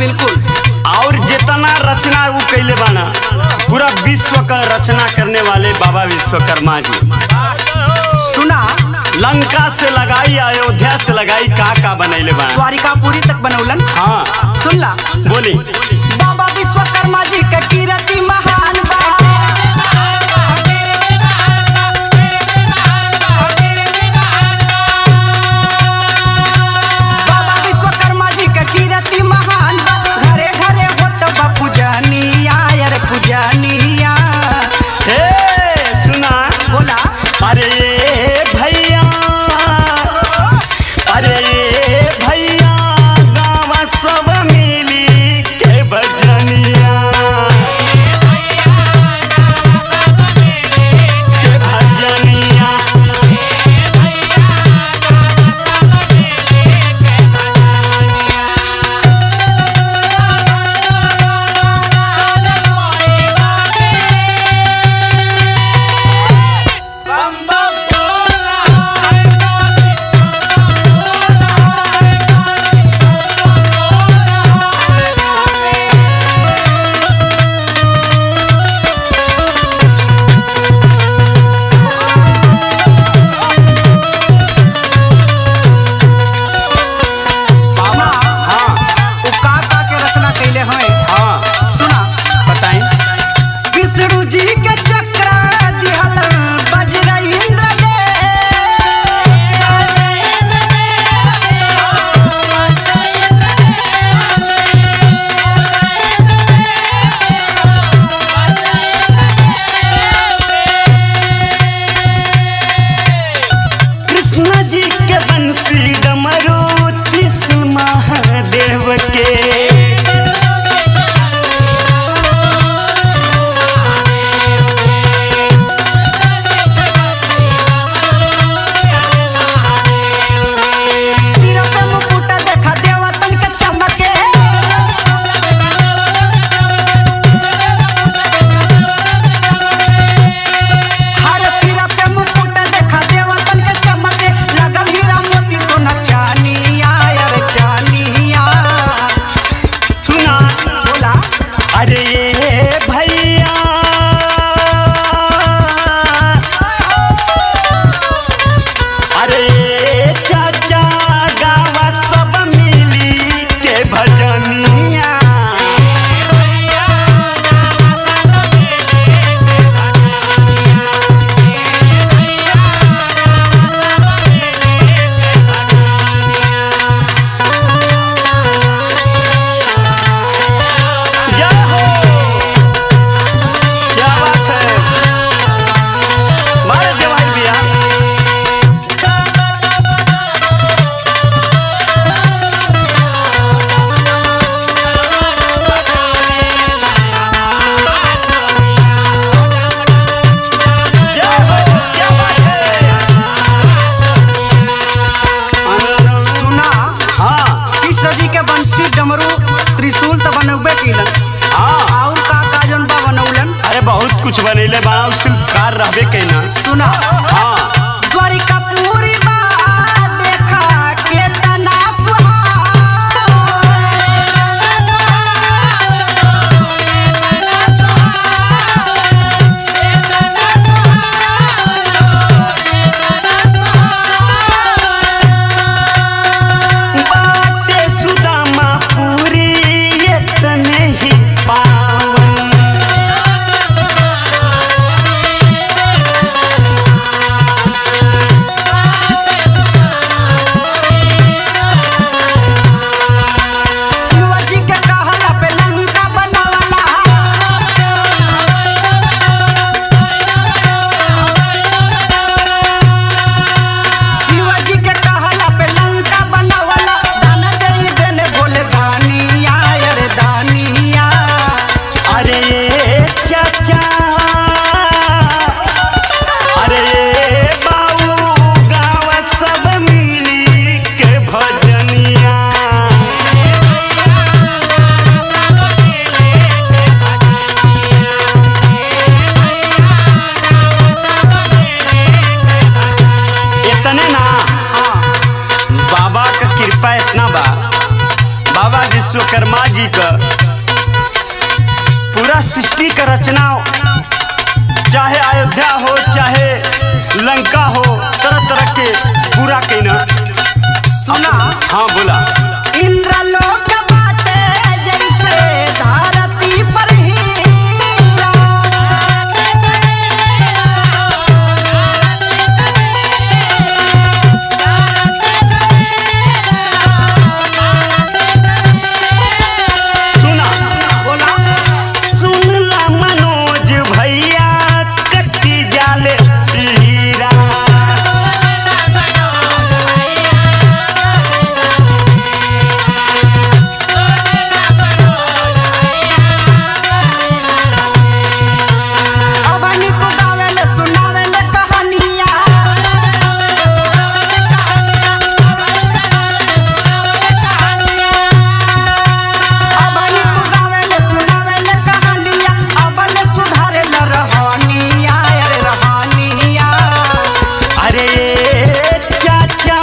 बिल्कुल। और जितना रचना वो कैले बाना पूरा विश्व का रचना करने वाले बाबा विश्वकर्मा जी। सुना, लंका से लगाई, अयोध्या से लगाई, का बनैले बाना, द्वारिकापुरी तक बनौलन। हाँ सुन ला, बोली। बाबा विश्वकर्मा जी के कीर्ति महान बा। बाबा विश्वकर्मा जी के कीर्ति महान बा। घरे घरे होत बा पूजनिया, यार पूजनिया। हे सुना, बोला, अरे भैया, अरे भैया, गाँव सब मिली के भजनिया, के भजनिया। कुछ बनैले बा शिल्पकार रहबे कैना। सुना, हाँ द्वारिकापुरी बा देखा केतना बाटे सुदामा पूरी इतने ही पावन। बाबा विश्वकर्मा जी का पूरा सृष्टि का रचना, चाहे अयोध्या हो चाहे लंका हो, तरह तरह के पूरा कहना सुना। हाँ बोला। इंद्रलोक बाटे जैसे धरती पर हीरा, सुना बोला। सुनला मनोज भैया कच्ची जाले हीरा, अबनी तू गावेले सुनावेले कहानिया, अबनी तू गावेले सुनावेले कहानिया, अबले सुधारेला रहनिया, अरे रहनिया। अरे चाचा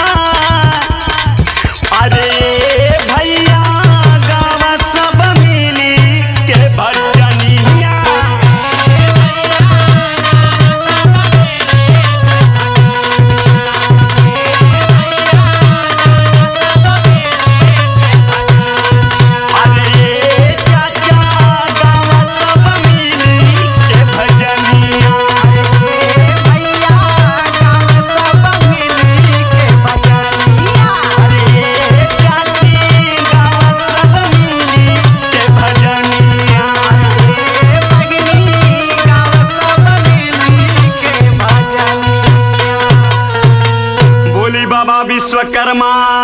अरे भैया गावा सब मिली के भजनिया, अरे चाचा गावा सब मिली के भजनिया, ए भैया गाँव सब मिली के बजनिया, अरे चाची गावा सब मिली के भजनिया। ए भगनी गाँव सब मिली के बजनिया। बोली बाबा विश्वकर्मा